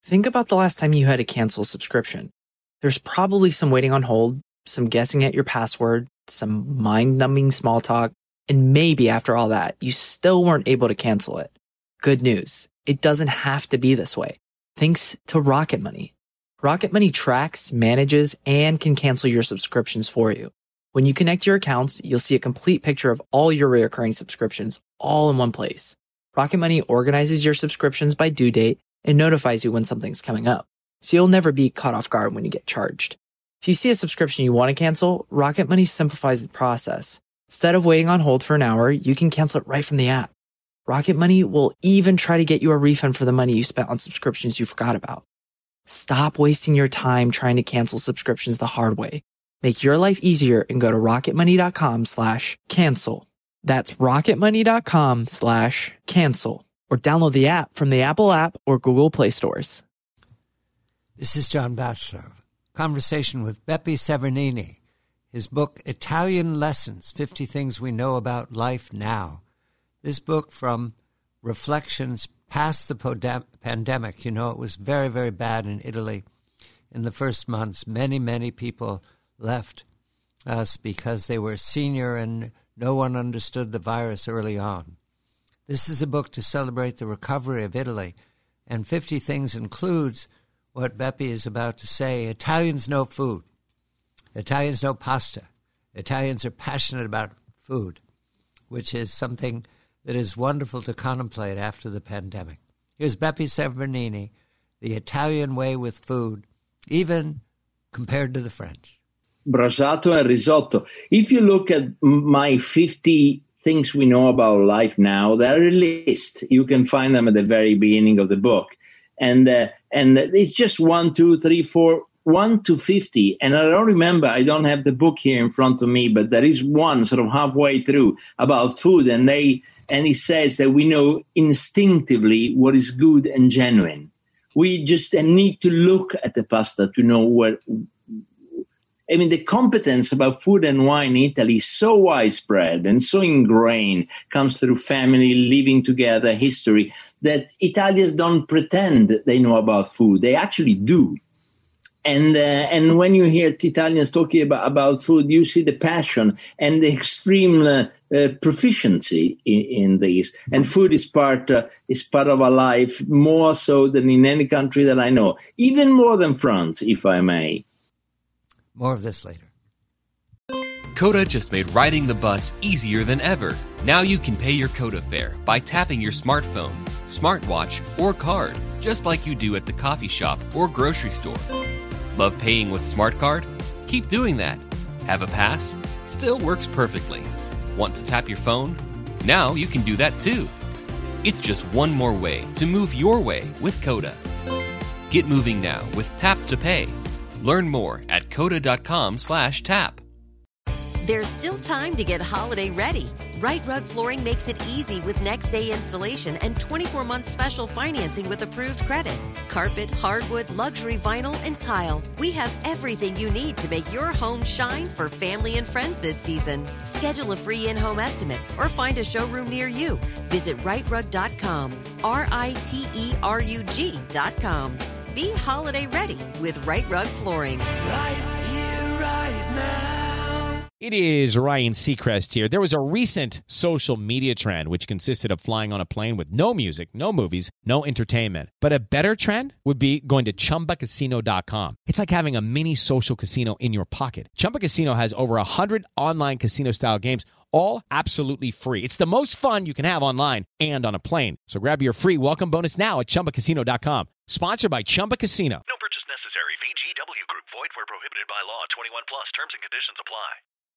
Think about the last time you had to cancel a subscription. There's probably some waiting on hold, some guessing at your password, some mind-numbing small talk, and maybe after all that, you still weren't able to cancel it. Good news, it doesn't have to be this way. Thanks to Rocket Money. Rocket Money tracks, manages, and can cancel your subscriptions for you. When you connect your accounts, you'll see a complete picture of all your recurring subscriptions all in one place. Rocket Money organizes your subscriptions by due date and notifies you when something's coming up, so you'll never be caught off guard when you get charged. If you see a subscription you want to cancel, Rocket Money simplifies the process. Instead of waiting on hold for an hour, you can cancel it right from the app. Rocket Money will even try to get you a refund for the money you spent on subscriptions you forgot about. Stop wasting your time trying to cancel subscriptions the hard way. Make your life easier and go to rocketmoney.com/cancel. That's rocketmoney.com/cancel. Or download the app from the Apple app or Google Play stores. This is John Batchelor. Conversation with Beppe Severnini. His book, Italian Lessons, 50 Things We Know About Life Now. This book from reflections past the pandemic. You know, it was very, very bad in Italy in the first months. Many, many people left us because they were senior and no one understood the virus early on. This is a book to celebrate the recovery of Italy, and 50 Things includes what Beppe is about to say. Italians know food. Italians know pasta. Italians are passionate about food, which is something that is wonderful to contemplate after the pandemic. Here's Beppe Severnini, the Italian way with food, even compared to the French. Brasato and risotto. If you look at my 50 things we know about life now, there are a list. You can find them at the very beginning of the book. And it's just 1, 2, 3, 4, 1 to 50. And I don't remember, I don't have the book here in front of me, but there is one sort of halfway through about food. And he says that we know instinctively what is good and genuine. We just need to look at the pasta to know what. I mean, the competence about food and wine in Italy is so widespread and so ingrained, comes through family, living together, history, that Italians don't pretend they know about food. They actually do. And when you hear Italians talking about food, you see the passion and the extreme proficiency in this. And food is part of our life, more so than in any country that I know, even more than France, if I may. More of this later. Coda just made riding the bus easier than ever. Now you can pay your Coda fare by tapping your smartphone, smartwatch, or card, just like you do at the coffee shop or grocery store. Love paying with SmartCard? Keep doing that. Have a pass? Still works perfectly. Want to tap your phone? Now you can do that too. It's just one more way to move your way with Coda. Get moving now with Tap to Pay. Learn more at coda.com/tap. There's still time to get holiday ready. Right Rug Flooring makes it easy with next day installation and 24-month special financing with approved credit. Carpet, hardwood, luxury vinyl, and tile. We have everything you need to make your home shine for family and friends this season. Schedule a free in-home estimate or find a showroom near you. Visit rightrug.com, RITERUG.com. Be holiday ready with Right Rug Flooring. Right here, right now. It is Ryan Seacrest here. There was a recent social media trend which consisted of flying on a plane with no music, no movies, no entertainment. But a better trend would be going to ChumbaCasino.com. It's like having a mini social casino in your pocket. Chumba Casino has over 100 online casino-style games, all absolutely free. It's the most fun you can have online and on a plane. So grab your free welcome bonus now at ChumbaCasino.com. Sponsored by Chumba Casino. No